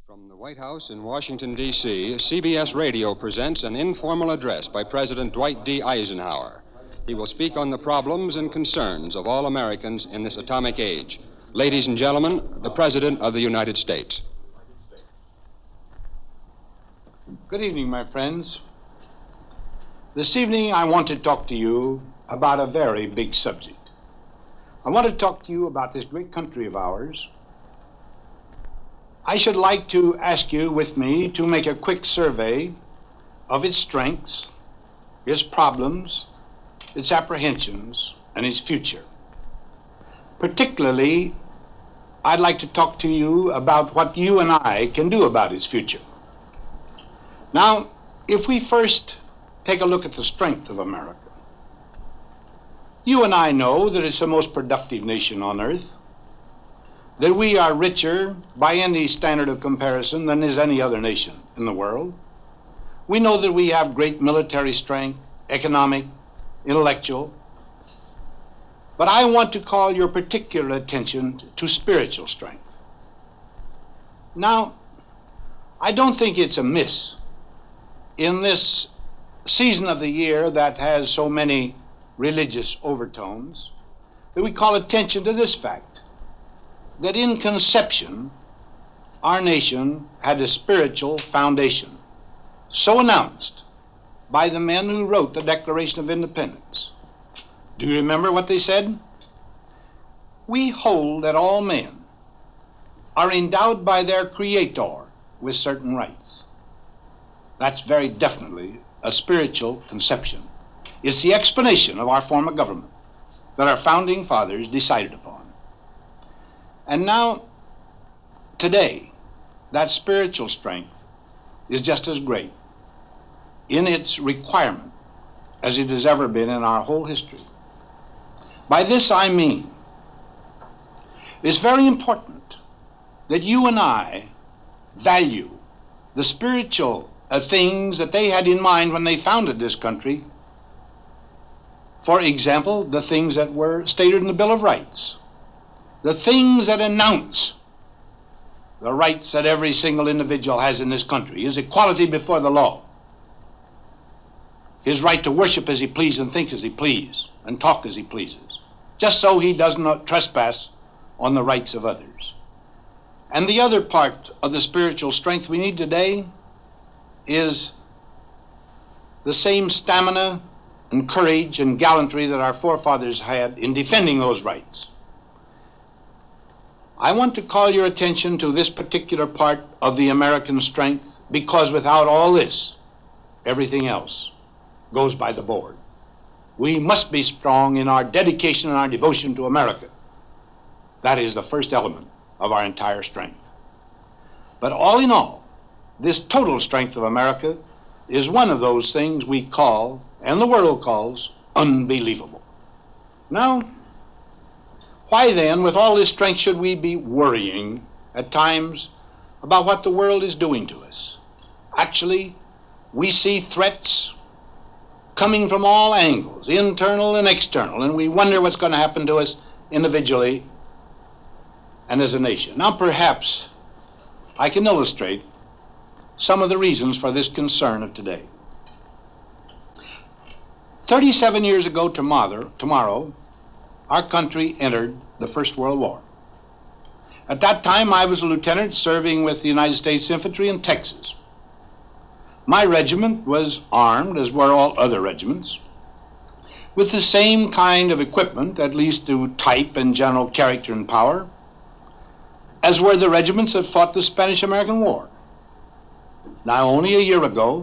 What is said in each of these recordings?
From the White House in Washington, D.C., CBS Radio presents an informal address by President Dwight D. Eisenhower. He will speak on the problems and concerns of all Americans in this atomic age. Ladies and gentlemen, the President of the United States. Good evening, my friends. This evening, I want to talk to you about a very big subject. I want to talk to you about this great country of ours. I should like to ask you with me to make a quick survey of its strengths, its problems, its apprehensions, and its future. Particularly, I'd like to talk to you about what you and I can do about its future. Now, if we first take a look at the strength of America, you and I know that it's the most productive nation on earth, that we are richer by any standard of comparison than is any other nation in the world. We know that we have great military strength, economic, intellectual. But I want to call your particular attention to spiritual strength. Now, I don't think it's amiss in this season of the year that has so many religious overtones that we call attention to this fact, that in conception, our nation had a spiritual foundation, so announced by the men who wrote the Declaration of Independence. Do you remember what they said? We hold that all men are endowed by their Creator with certain rights. That's very definitely a spiritual conception. It's the explanation of our form of government that our founding fathers decided upon. And now, today, that spiritual strength is just as great in its requirement as it has ever been in our whole history. By this I mean, it's very important that you and I value the spiritual things that they had in mind when they founded this country. For example, the things that were stated in the Bill of Rights. The things that announce the rights that every single individual has in this country is equality before the law. His right to worship as he pleases and think as he pleases and talk as he pleases, just so he does not trespass on the rights of others. And the other part of the spiritual strength we need today is the same stamina and courage and gallantry that our forefathers had in defending those rights. I want to call your attention to this particular part of the American strength because without all this, everything else goes by the board. We must be strong in our dedication and our devotion to America. That is the first element of our entire strength. But all in all, this total strength of America is one of those things we call, and the world calls, unbelievable. Now, why then, with all this strength, should we be worrying at times about what the world is doing to us? Actually, we see threats coming from all angles, internal and external, and we wonder what's going to happen to us individually and as a nation. Now, perhaps I can illustrate some of the reasons for this concern of today. 37 years ago tomorrow, our country entered the First World War. At that time, I was a lieutenant serving with the United States Infantry in Texas. My regiment was armed, as were all other regiments, with the same kind of equipment, at least to type and general character and power, as were the regiments that fought the Spanish-American War. Now, only a year ago,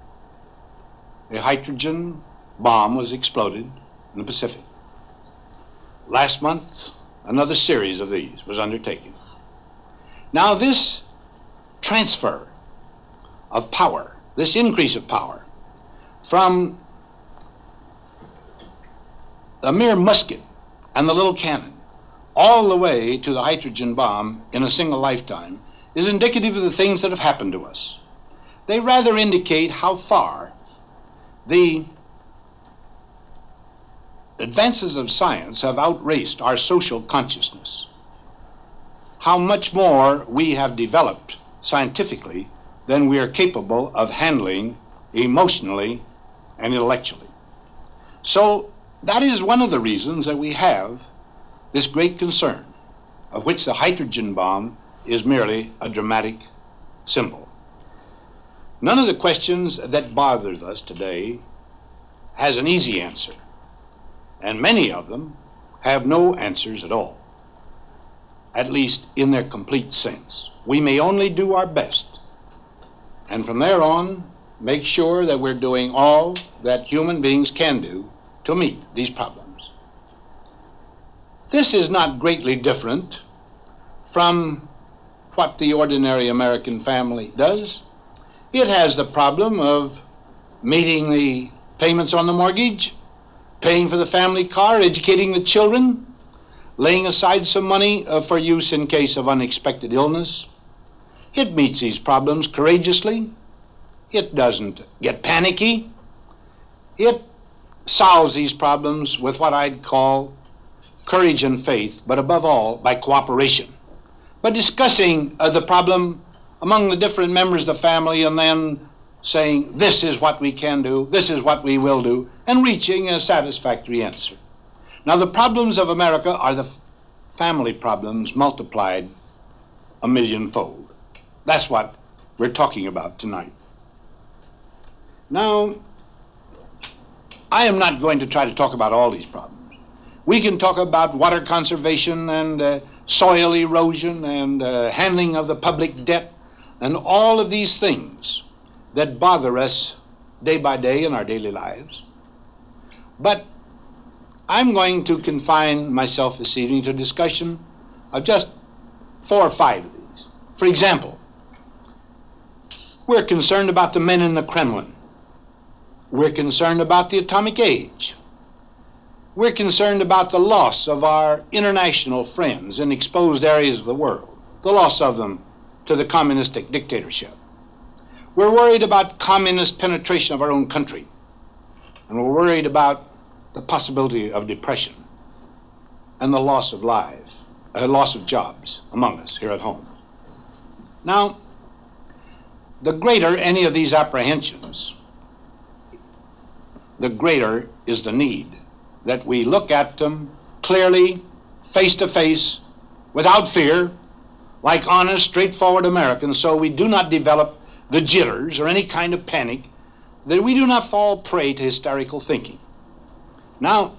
a hydrogen bomb was exploded in the Pacific. Last month, another series of these was undertaken. Now, this transfer of power, this increase of power from a mere musket and the little cannon all the way to the hydrogen bomb in a single lifetime is indicative of the things that have happened to us. They rather indicate how far the advances of science have outraced our social consciousness. How much more we have developed scientifically than we are capable of handling emotionally and intellectually. So that is one of the reasons that we have this great concern, of which the hydrogen bomb is merely a dramatic symbol. None of the questions that bothers us today has an easy answer, and many of them have no answers at all, at least in their complete sense. We may only do our best, and from there on, make sure that we're doing all that human beings can do to meet these problems. This is not greatly different from what the ordinary American family does. It has the problem of meeting the payments on the mortgage, paying for the family car, educating the children, laying aside some money for use in case of unexpected illness. It meets these problems courageously. It doesn't get panicky. It solves these problems with what I'd call courage and faith, but above all, by cooperation. By discussing the problem among the different members of the family and then saying, this is what we can do, this is what we will do, and reaching a satisfactory answer. Now, the problems of America are the family problems multiplied a millionfold. That's what we're talking about tonight. Now, I am not going to try to talk about all these problems. We can talk about water conservation and soil erosion and handling of the public debt and all of these things that bother us day by day in our daily lives. But I'm going to confine myself this evening to a discussion of just 4 or 5 of these. For example, we're concerned about the men in the Kremlin. We're concerned about the atomic age. We're concerned about the loss of our international friends in exposed areas of the world, the loss of them to the communistic dictatorship. We're worried about communist penetration of our own country, and we're worried about the possibility of depression and the loss of lives, loss of jobs among us here at home. Now, the greater any of these apprehensions, the greater is the need that we look at them clearly, face to face, without fear, like honest, straightforward Americans, so we do not develop the jitters or any kind of panic, that we do not fall prey to hysterical thinking. Now,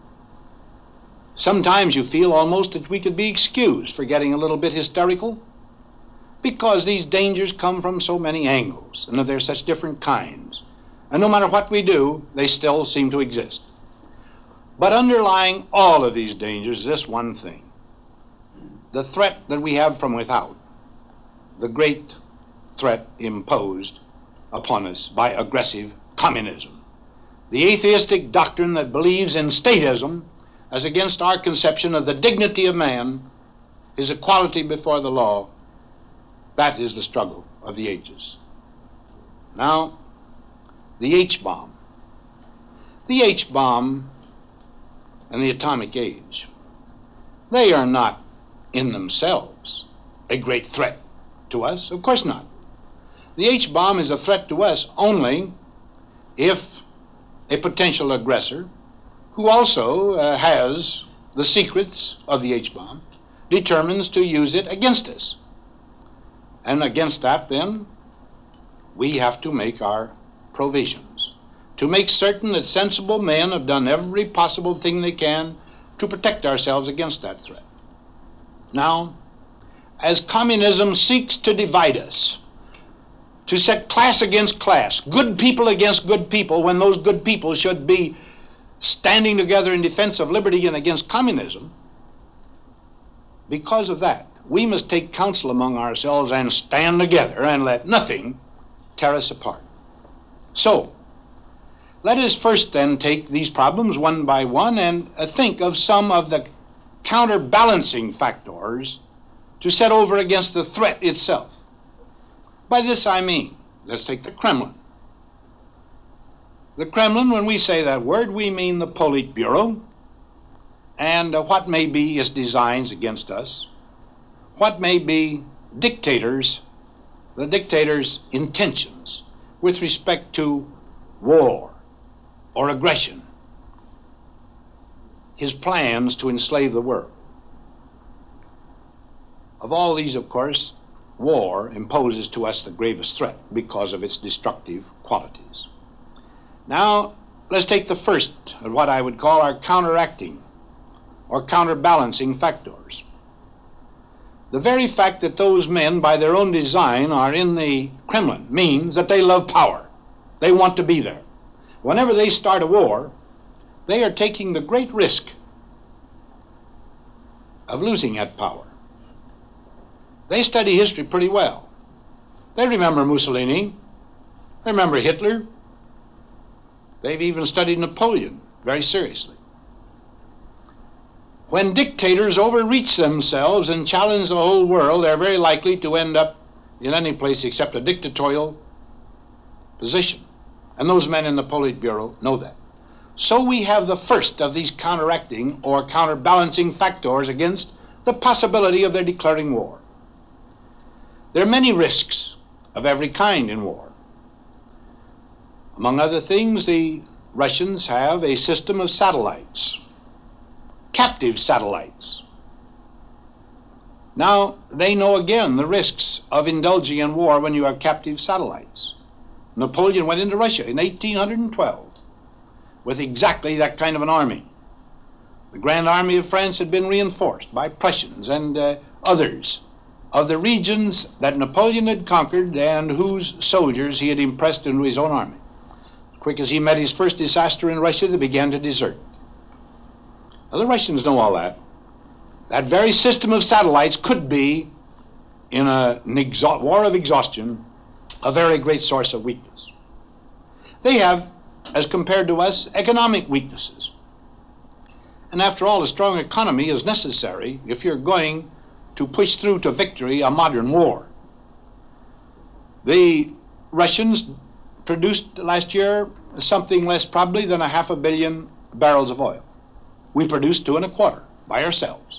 sometimes you feel almost that we could be excused for getting a little bit hysterical, because these dangers come from so many angles, and they're such different kinds. And no matter what we do, they still seem to exist. But underlying all of these dangers is this one thing: the threat that we have from without, the great threat imposed upon us by aggressive communism. The atheistic doctrine that believes in statism as against our conception of the dignity of man, his equality before the law. That is the struggle of the ages. Now, the H-bomb. The H-bomb and the atomic age, they are not in themselves a great threat to us. Of course not. The H-bomb is a threat to us only if a potential aggressor, who also has the secrets of the H-bomb, determines to use it against us. And against that, then, we have to make our provisions, to make certain that sensible men have done every possible thing they can to protect ourselves against that threat. Now, as communism seeks to divide us, to set class against class, good people against good people, when those good people should be standing together in defense of liberty and against communism, because of that, we must take counsel among ourselves and stand together and let nothing tear us apart. So, let us first then take these problems one by one and think of some of the counterbalancing factors to set over against the threat itself. By this I mean, let's take the Kremlin. The Kremlin, when we say that word, we mean the Politburo and what may be its designs against us, what may be dictators the dictator's intentions with respect to war or aggression, his plans to enslave the world. Of all these, of course, war imposes to us the gravest threat because of its destructive qualities. Now, let's take the first of what I would call our counteracting or counterbalancing factors. The very fact that those men, by their own design, are in the Kremlin means that they love power. They want to be there. Whenever they start a war, they are taking the great risk of losing that power. They study history pretty well. They remember Mussolini. They remember Hitler. They've even studied Napoleon very seriously. When dictators overreach themselves and challenge the whole world, they're very likely to end up in any place except a dictatorial position. And those men in the Politburo know that. So we have the first of these counteracting or counterbalancing factors against the possibility of their declaring war. There are many risks of every kind in war. Among other things, the Russians have a system of satellites, captive satellites. Now, they know again the risks of indulging in war when you have captive satellites. Napoleon went into Russia in 1812 with exactly that kind of an army. The Grand Army of France had been reinforced by Prussians and others of the regions that Napoleon had conquered and whose soldiers he had impressed into his own army. As quick as he met his first disaster in Russia, they began to desert. Now, the Russians know all that. That very system of satellites could be, in a war of exhaustion, a very great source of weakness. They have, as compared to us, economic weaknesses. And after all, a strong economy is necessary if you're going to push through to victory a modern war. The Russians produced last year something less probably than 500 million barrels of oil. We produced 2.25 by ourselves.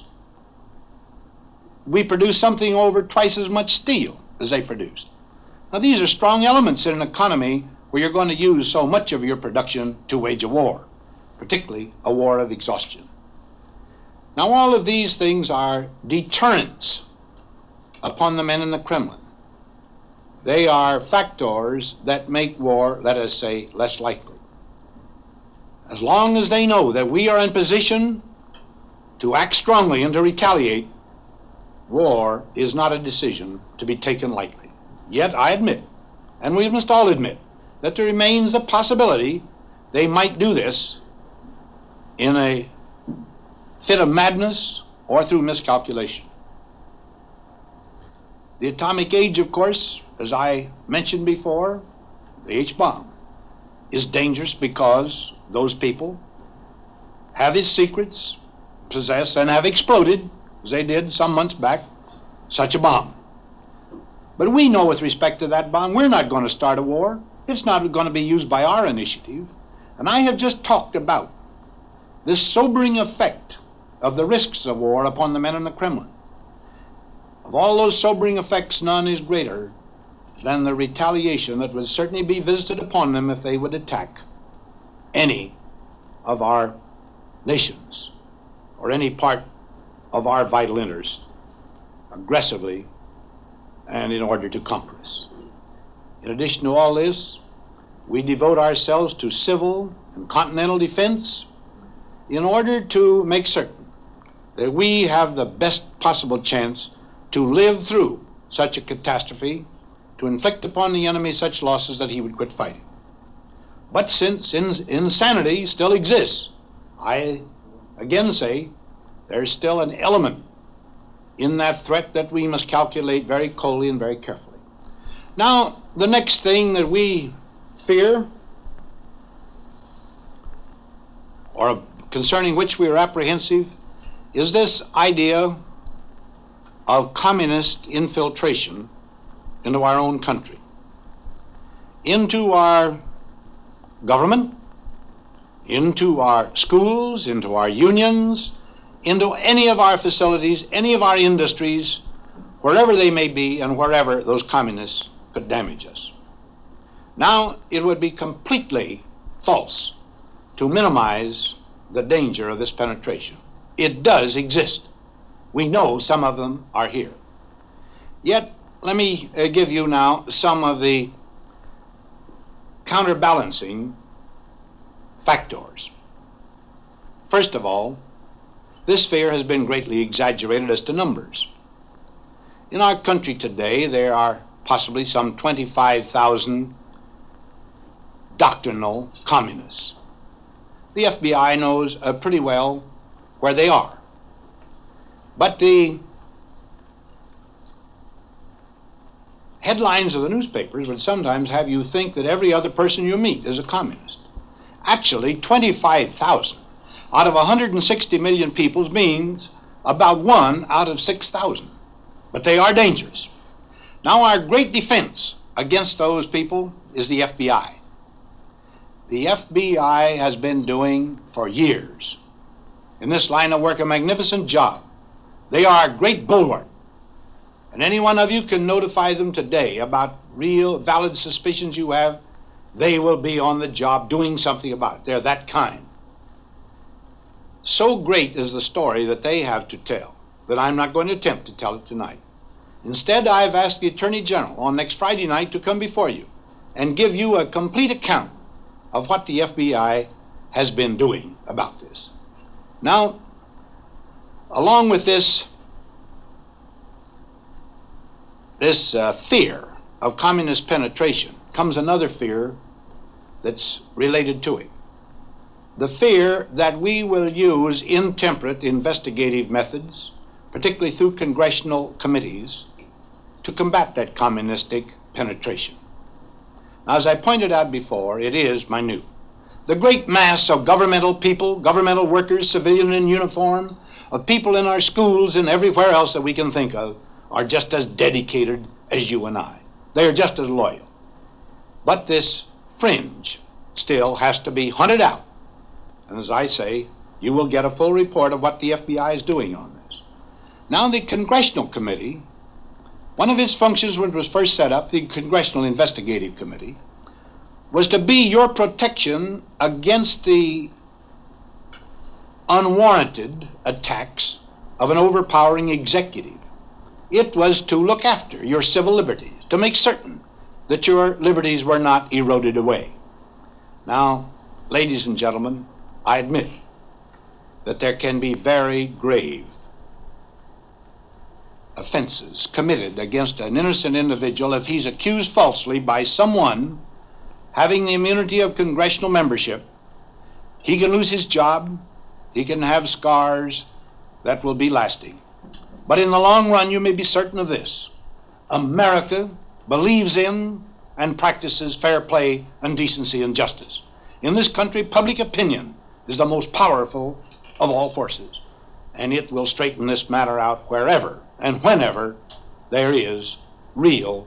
We produced something over twice as much steel as they produced. Now, these are strong elements in an economy where you're going to use so much of your production to wage a war, particularly a war of exhaustion. Now, all of these things are deterrents upon the men in the Kremlin. They are factors that make war, let us say, less likely. As long as they know that we are in position to act strongly and to retaliate, war is not a decision to be taken lightly. Yet I admit, and we must all admit, that there remains a possibility they might do this in a fit of madness or through miscalculation. The atomic age, of course, as I mentioned before, the H-bomb, is dangerous because those people have its secrets, possess, and have exploded, as they did some months back, such a bomb. But we know with respect to that bomb, we're not going to start a war. It's not going to be used by our initiative. And I have just talked about this sobering effect of the risks of war upon the men in the Kremlin. Of all those sobering effects, none is greater than the retaliation that would certainly be visited upon them if they would attack any of our nations or any part of our vital interest aggressively and in order to conquer us. In addition to all this, we devote ourselves to civil and continental defense in order to make certain that we have the best possible chance to live through such a catastrophe, to inflict upon the enemy such losses that he would quit fighting. But since insanity still exists, I again say there's still an element in that threat that we must calculate very coldly and very carefully. Now, the next thing that we fear, or concerning which we are apprehensive, is this idea of communist infiltration into our own country, into our government, into our schools, into our unions, into any of our facilities, any of our industries wherever they may be and wherever those communists could damage us. Now, it would be completely false to minimize the danger of this penetration. It does exist. We know some of them are here. Yet, let me give you now some of the counterbalancing factors. First of all, this fear has been greatly exaggerated as to numbers. In our country today, there are possibly some 25,000 doctrinal communists. The FBI knows pretty well where they are. But the headlines of the newspapers would sometimes have you think that every other person you meet is a communist. Actually, 25,000 out of 160 million people means about 1 out of 6,000. But they are dangerous. Now, our great defense against those people is the FBI. The FBI has been doing for years in this line of work a magnificent job. They are a great bulwark. And any one of you can notify them today about real, valid suspicions you have. They will be on the job doing something about it. They're that kind. So great is the story that they have to tell that I'm not going to attempt to tell it tonight. Instead, I've asked the Attorney General on next Friday night to come before you and give you a complete account of what the FBI has been doing about this. Now, along with this fear of communist penetration comes another fear that's related to it. The fear that we will use intemperate investigative methods, particularly through congressional committees, to combat that communistic penetration. Now, as I pointed out before, it is minute. The great mass of governmental people, governmental workers, civilian in uniform, of people in our schools and everywhere else that we can think of, are just as dedicated as you and I. They are just as loyal. But this fringe still has to be hunted out. And as I say, you will get a full report of what the FBI is doing on this. Now, the Congressional Committee, one of its functions when it was first set up, the Congressional Investigative Committee, was to be your protection against the unwarranted attacks of an overpowering executive. It was to look after your civil liberties, to make certain that your liberties were not eroded away. Now, ladies and gentlemen, I admit that there can be very grave offenses committed against an innocent individual if he's accused falsely by someone having the immunity of congressional membership. He can lose his job, he can have scars that will be lasting. But in the long run, you may be certain of this: America believes in and practices fair play and decency and justice. In this country, public opinion is the most powerful of all forces, and it will straighten this matter out wherever and whenever there is real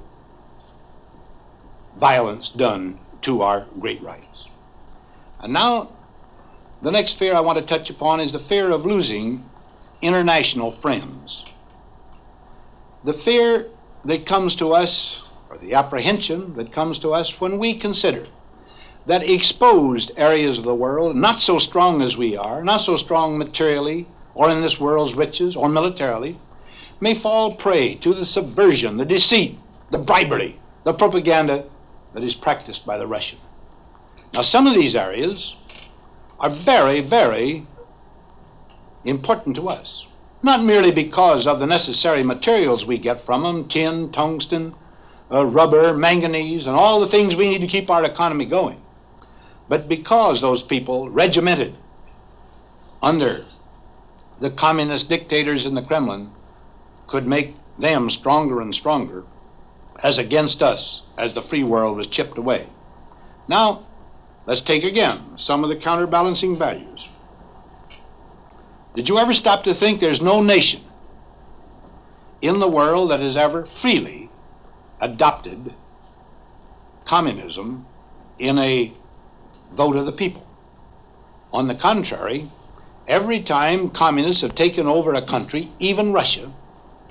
violence done to our great rights. And now, the next fear I want to touch upon is the fear of losing international friends. The fear that comes to us, or the apprehension that comes to us when we consider that exposed areas of the world, not so strong as we are, not so strong materially or in this world's riches or militarily, may fall prey to the subversion, the deceit, the bribery, the propaganda that is practiced by the Russian. Now, some of these areas are very, very important to us, not merely because of the necessary materials we get from them, tin, tungsten, rubber, manganese, and all the things we need to keep our economy going, but because those people, regimented under the communist dictators in the Kremlin, could make them stronger and stronger as against us as the free world was chipped away. Now, let's take again some of the counterbalancing values. Did you ever stop to think there's no nation in the world that has ever freely adopted communism in a vote of the people? On the contrary, every time communists have taken over a country, even Russia,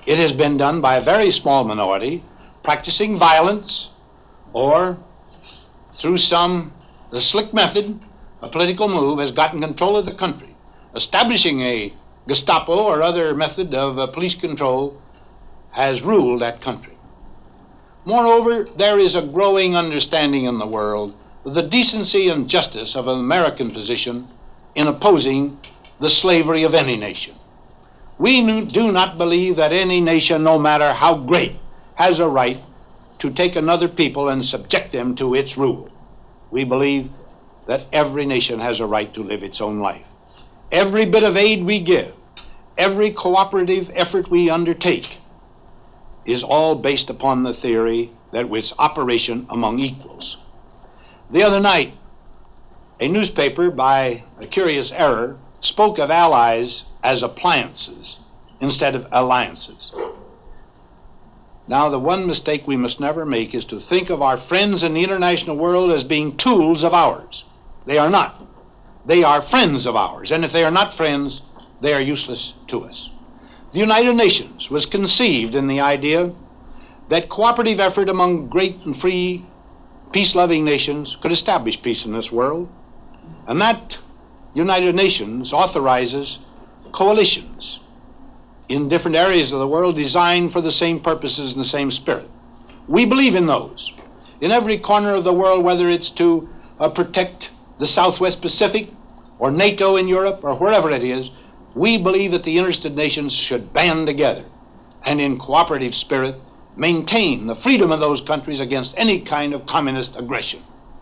It has been done by a very small minority practicing violence or through the slick method, a political move has gotten control of the country. Establishing a Gestapo or other method of police control has ruled that country. Moreover, there is a growing understanding in the world of the decency and justice of an American position in opposing the slavery of any nation. We do not believe that any nation, no matter how great, has a right to take another people and subject them to its rule. We believe that every nation has a right to live its own life. Every bit of aid we give, every cooperative effort we undertake is all based upon the theory that it's operation among equals. The other night, a newspaper, by a curious error, spoke of allies as appliances instead of alliances. Now, the one mistake we must never make is to think of our friends in the international world as being tools of ours. They are not. They are friends of ours, and if they are not friends, they are useless to us. The United Nations was conceived in the idea that cooperative effort among great and free, peace-loving nations could establish peace in this world, and that United Nations authorizes coalitions in different areas of the world designed for the same purposes and the same spirit. We believe in those. In every corner of the world, whether it's to protect the Southwest Pacific or NATO in Europe or wherever it is, we believe that the interested nations should band together and in cooperative spirit maintain the freedom of those countries against any kind of communist aggression.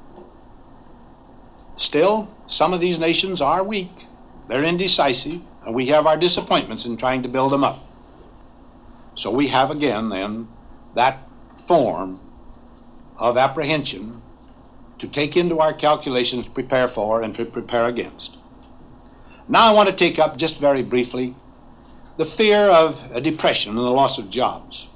Still, some of these nations are weak. They're indecisive, and we have our disappointments in trying to build them up. So we have again, then, that form of apprehension to take into our calculations, prepare for, and to prepare against. Now I want to take up, just very briefly, the fear of a depression and the loss of jobs.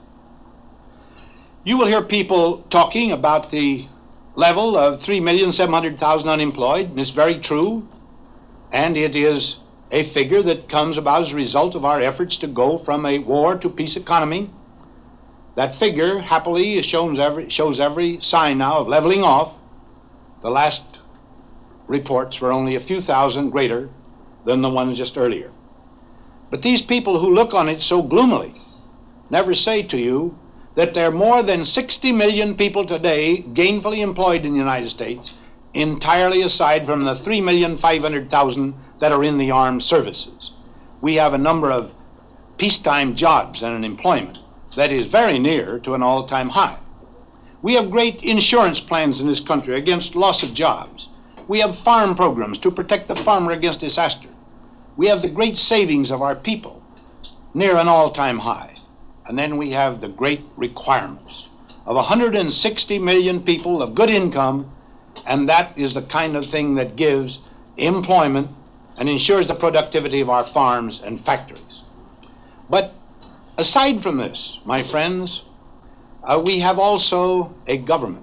You will hear people talking about the level of 3,700,000 unemployed. It's very true, and it is a figure that comes about as a result of our efforts to go from a war to peace economy. That figure, happily, shows every sign now of leveling off. The last reports were only a few thousand greater than the ones just earlier. But these people who look on it so gloomily never say to you that there are more than 60 million people today gainfully employed in the United States, entirely aside from the 3,500,000 that are in the armed services. We have a number of peacetime jobs and an employment that is very near to an all-time high. We have great insurance plans in this country against loss of jobs. We have farm programs to protect the farmer against disaster. We have the great savings of our people near an all-time high. And then we have the great requirements of 160 million people of good income, and that is the kind of thing that gives employment and ensures the productivity of our farms and factories. But aside from this, my friends, we have also a government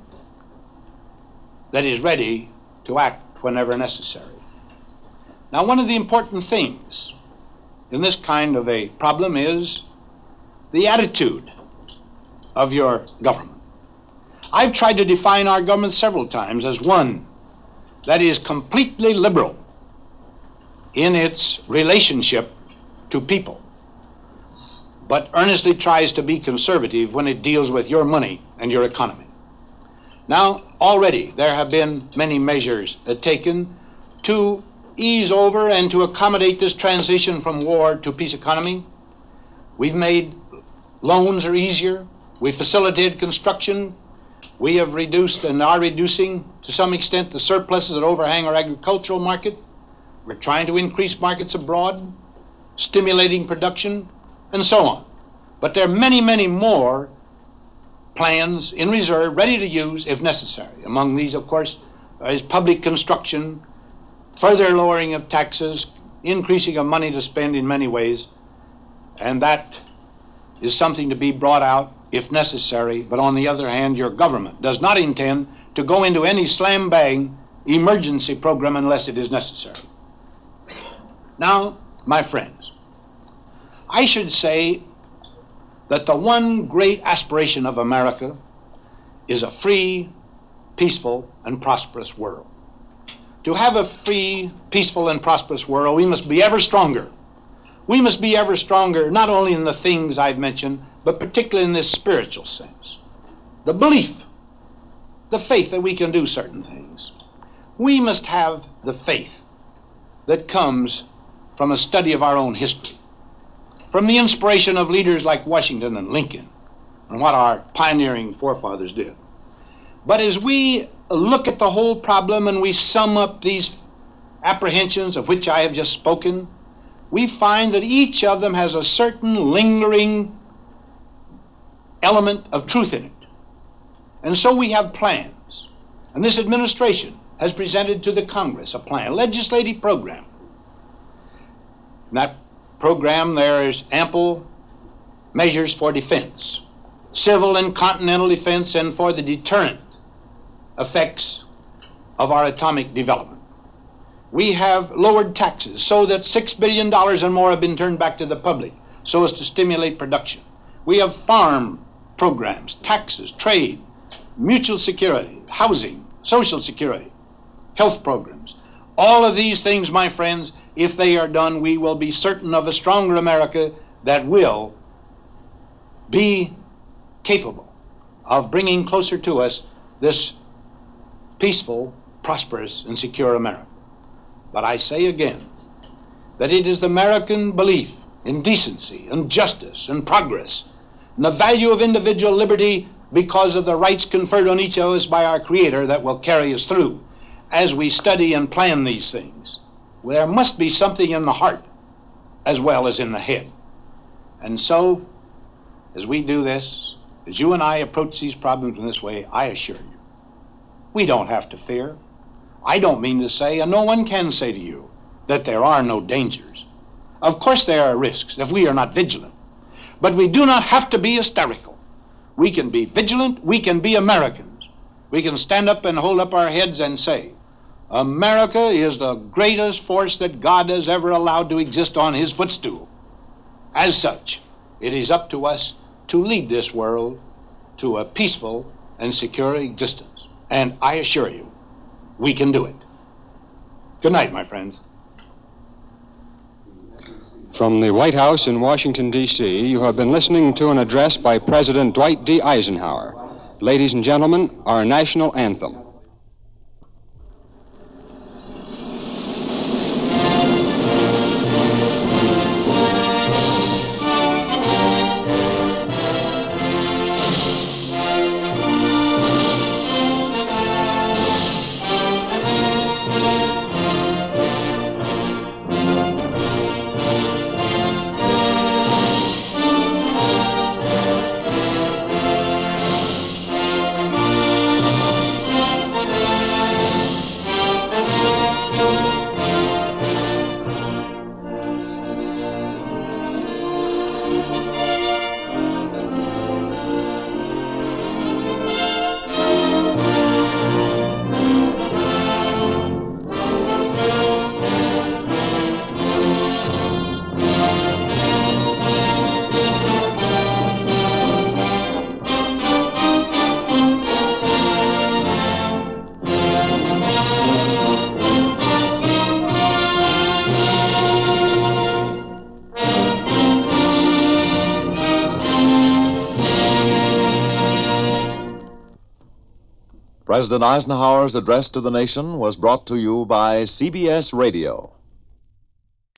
that is ready to act whenever necessary. Now, one of the important things in this kind of a problem is the attitude of your government. I've tried to define our government several times as one that is completely liberal in its relationship to people, but earnestly tries to be conservative when it deals with your money and your economy. Now, already there have been many measures taken to ease over and to accommodate this transition from war to peace economy. We've made loans are easier. We facilitated construction. We have reduced and are reducing to some extent the surpluses that overhang our agricultural market. We're trying to increase markets abroad, stimulating production, and so on. But there are many, many more plans in reserve, ready to use if necessary. Among these, of course, is public construction, further lowering of taxes, increasing of money to spend in many ways, and that is something to be brought out if necessary. But on the other hand, your government does not intend to go into any slam-bang emergency program unless it is necessary. Now, my friends, I should say that the one great aspiration of America is a free, peaceful, and prosperous world. To have a free, peaceful, and prosperous world, we must be ever stronger. We must be ever stronger, not only in the things I've mentioned, but particularly in this spiritual sense. The belief, the faith that we can do certain things. We must have the faith that comes from a study of our own history, from the inspiration of leaders like Washington and Lincoln, and what our pioneering forefathers did. But as we look at the whole problem and we sum up these apprehensions of which I have just spoken, we find that each of them has a certain lingering element of truth in it. And so we have plans. And this administration has presented to the Congress a plan, a legislative program. In that program there is ample measures for defense, civil and continental defense, and for the deterrent effects of our atomic development. We have lowered taxes so that $6 billion and more have been turned back to the public so as to stimulate production. We have farm programs, taxes, trade, mutual security, housing, social security, health programs. All of these things, my friends, if they are done, we will be certain of a stronger America that will be capable of bringing closer to us this peaceful, prosperous, and secure America. But I say again that it is the American belief in decency and justice and progress and the value of individual liberty because of the rights conferred on each of us by our Creator that will carry us through as we study and plan these things. There must be something in the heart as well as in the head. And so, as we do this, as you and I approach these problems in this way, I assure you, we don't have to fear. I don't mean to say, and no one can say to you, that there are no dangers. Of course there are risks if we are not vigilant. But we do not have to be hysterical. We can be vigilant, we can be Americans. We can stand up and hold up our heads and say, America is the greatest force that God has ever allowed to exist on his footstool. As such, it is up to us to lead this world to a peaceful and secure existence. And I assure you, we can do it. Good night, my friends. From the White House in Washington, D.C., you have been listening to an address by President Dwight D. Eisenhower. Ladies and gentlemen, our national anthem. President Eisenhower's address to the nation was brought to you by CBS Radio.